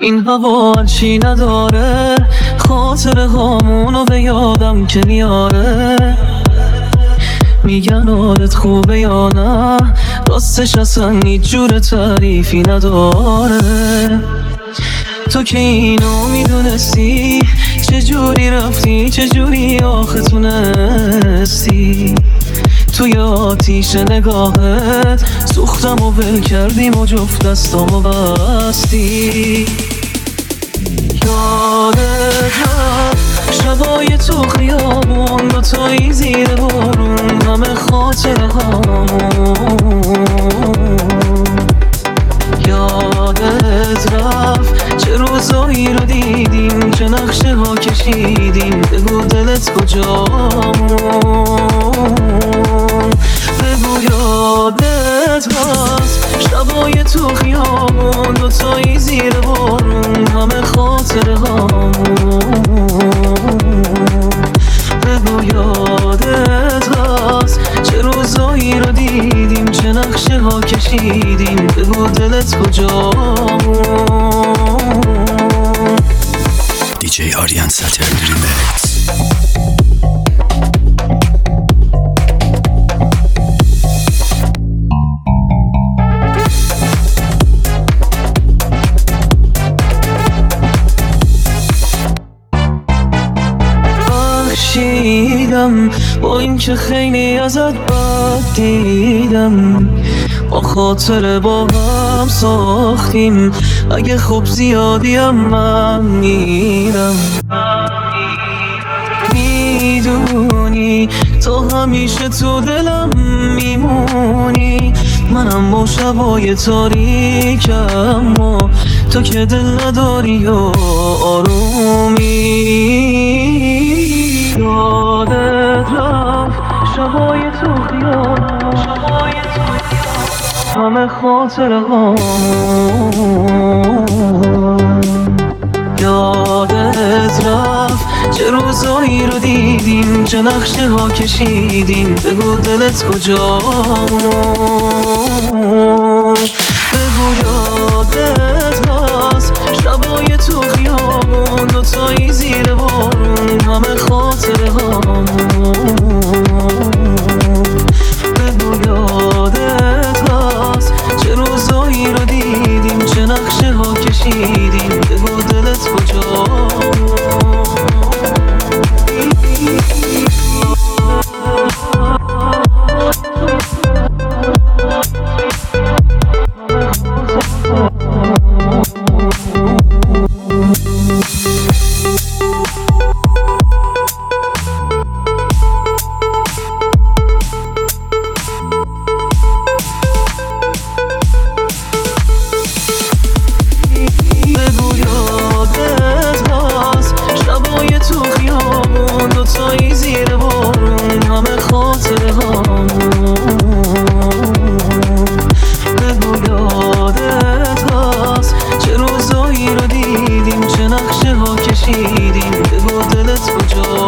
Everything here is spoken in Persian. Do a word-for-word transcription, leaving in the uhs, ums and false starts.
این هوا چی نداره، خاطره هامونو به یادم که میاره. میگن حالت خوبه یا نه، راستش اصلا هیچ جور تعریفی نداره. تو که اینو میدونستی، چجوری رفتی چجوری آخه تونستی. توی آتیش نگاهت سوختم و ول کردیم و جفت دستامو بستی. یادت هست شبای تو خیابون، دوتایی زیر بارون، همه خاطره هامون. یادت رفت چه روزایی رو دیدیم، چه نقشه ها کشیدیم، بگو دلت کجامون. بگو یادت هست شبای تو خیابون، دوتایی زیر بارون، همه خاطره هامون. بگو یادت هست چه روزایی رو دیدیم، چه نقشه ها کشیدیم، بگو دلت کجامون. دیجی آریان ساترن ریمیکس. بخشیدم با این که خیلی ازت بد دیدم، با خاطر با هم ساختیم، اگه خوب زیادیم من میرم. میدونی تو همیشه تو دلم میمونی، منم با شبای تاریکم و تو که دل نداری و آرومی. یادت رفت شبای تو خیابون، همه خاطره هامون. یادت رفت چه روزایی رو دیدیم، چه نقشه ها کشیدیم، بگو دلت کجامون. بگو یادت هست شبای تو خیابون، دوتایی زیر بارون، همه خاطره هامون. بگو یادت هست چه روزایی رو دیدیم، چه نقشه ها کشیدیم، بگو دلت کجامون. کشیدیم، بگو دلت کجا.